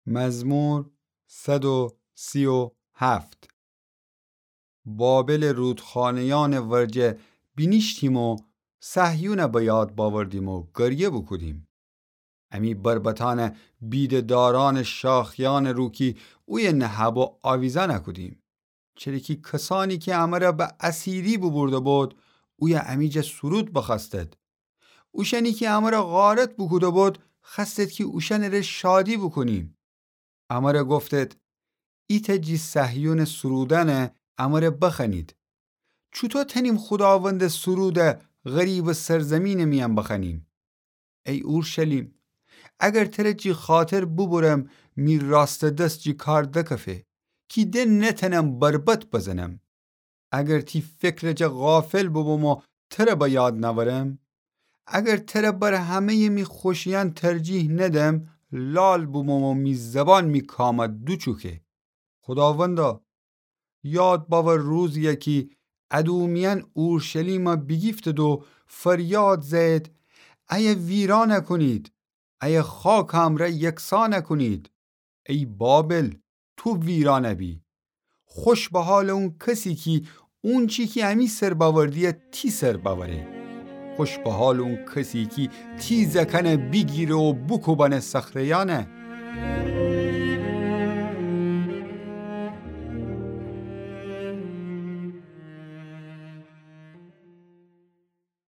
مزمور 137. بابل رودخانیان ورجه بینیشتیم و صهیون با یاد باوردیم و گریه بکودیم. امی بربطان بیدداران شاخیان روکی اوی نهب و آویزه نکودیم. چرکی کسانی که امره به اسیری ببرده بود اوی امیجه سرود بخستد. اوشنی که امره غارت بکوده بود خستد که اوشن ره شادی بکنیم. امره گفتد ایت جی صهیون سرودن امره بخنید. چطور تنیم خداوند سرود غریب سرزمین میم بخنیم؟ ای اورشلیم، اگر تره جی خاطر ببرم می راست دست جی کار دکفه کی ده نتنم بربط بزنم. اگر تی فکر جا غافل ببوم و تره با یاد نورم، اگر تره بر همه می خوشیان ترجیح ندم، لال بوم و می زبان می کامد دو چوکه. خداوندا یاد باور روز یکی ادومیان اورشلیم بگیفتد و فریاد زد ای ویران کنید، ای خاکم را یکسان کنید. ای بابل تو ویران بی، خوش به حال اون کسی که اون چی که امی سر باوردیه تی سر باوره. خوش به حال اون کسی که تی زکنه بگیره و بکوبنه سخریانه.